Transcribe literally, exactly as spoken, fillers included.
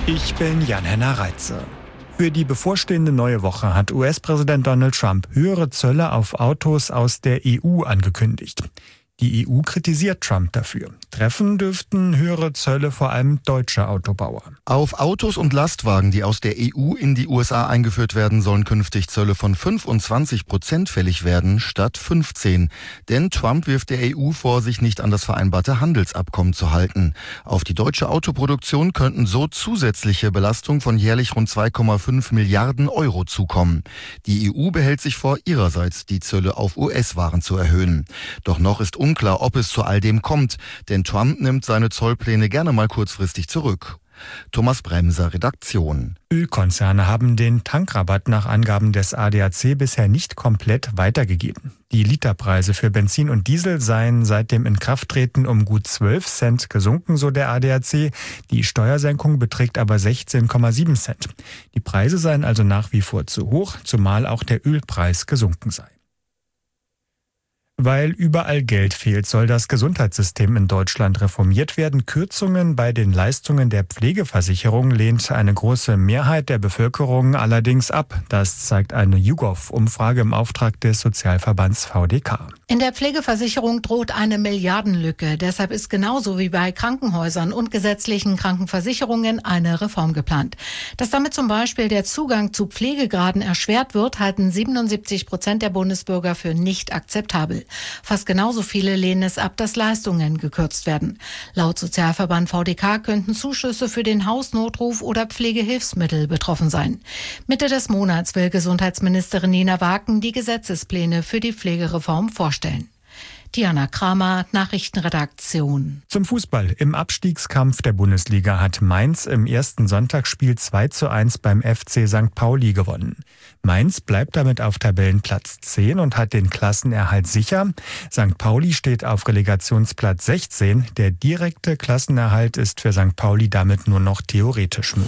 Ich bin Jan-Henner Reitze. Für die bevorstehende neue Woche hat U S-Präsident Donald Trump höhere Zölle auf Autos aus der E U angekündigt. Die E U kritisiert Trump dafür. Treffen dürften höhere Zölle vor allem deutsche Autobauer. Auf Autos und Lastwagen, die aus der E U in die U S A eingeführt werden, sollen künftig Zölle von fünfundzwanzig Prozent fällig werden, statt fünfzehn. Denn Trump wirft der E U vor, sich nicht an das vereinbarte Handelsabkommen zu halten. Auf die deutsche Autoproduktion könnten so zusätzliche Belastungen von jährlich rund zwei Komma fünf Milliarden Euro zukommen. Die E U behält sich vor, ihrerseits die Zölle auf U S-Waren zu erhöhen. Doch noch ist unklar, ob es zu all dem kommt, denn Trump nimmt seine Zollpläne gerne mal kurzfristig zurück. Thomas Bremser, Redaktion. Ölkonzerne haben den Tankrabatt nach Angaben des A D A C bisher nicht komplett weitergegeben. Die Literpreise für Benzin und Diesel seien seit dem Inkrafttreten um gut zwölf Cent gesunken, so der A D A C. Die Steuersenkung beträgt aber sechzehn Komma sieben Cent. Die Preise seien also nach wie vor zu hoch, zumal auch der Ölpreis gesunken sei. Weil überall Geld fehlt, soll das Gesundheitssystem in Deutschland reformiert werden. Kürzungen bei den Leistungen der Pflegeversicherung lehnt eine große Mehrheit der Bevölkerung allerdings ab. Das zeigt eine YouGov-Umfrage im Auftrag des Sozialverbands V D K. In der Pflegeversicherung droht eine Milliardenlücke. Deshalb ist genauso wie bei Krankenhäusern und gesetzlichen Krankenversicherungen eine Reform geplant. Dass damit zum Beispiel der Zugang zu Pflegegraden erschwert wird, halten siebenundsiebzig Prozent der Bundesbürger für nicht akzeptabel. Fast genauso viele lehnen es ab, dass Leistungen gekürzt werden. Laut Sozialverband V D K könnten Zuschüsse für den Hausnotruf oder Pflegehilfsmittel betroffen sein. Mitte des Monats will Gesundheitsministerin Nina Waken die Gesetzespläne für die Pflegereform vorstellen. Diana Kramer, Nachrichtenredaktion. Zum Fußball. Im Abstiegskampf der Bundesliga hat Mainz im ersten Sonntagsspiel zwei zu eins beim F C Sankt Pauli gewonnen. Mainz bleibt damit auf Tabellenplatz zehn und hat den Klassenerhalt sicher. Sankt Pauli steht auf Relegationsplatz sechzehn. Der direkte Klassenerhalt ist für Sankt Pauli damit nur noch theoretisch möglich.